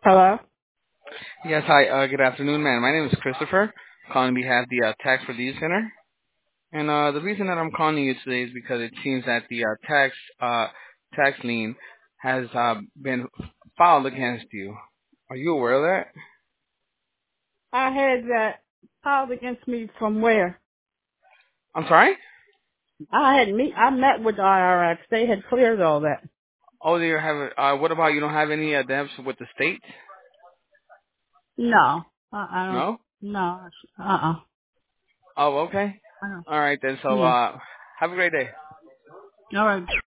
Hello? Yes, hi. Good afternoon, man. My name is Christopher, calling on behalf of the Tax Review Center. And the reason that I'm calling you today is because it seems that the tax lien has been filed against you. Are you aware of that? I had that filed against me from where? I'm sorry? I met with the IRS. They had cleared all that. Oh, do you have? What about you don't have any debts with the state? No. I don't, No. no. Uh-uh. Oh, okay. I don't. All right then. So Yeah. have a great day. All right.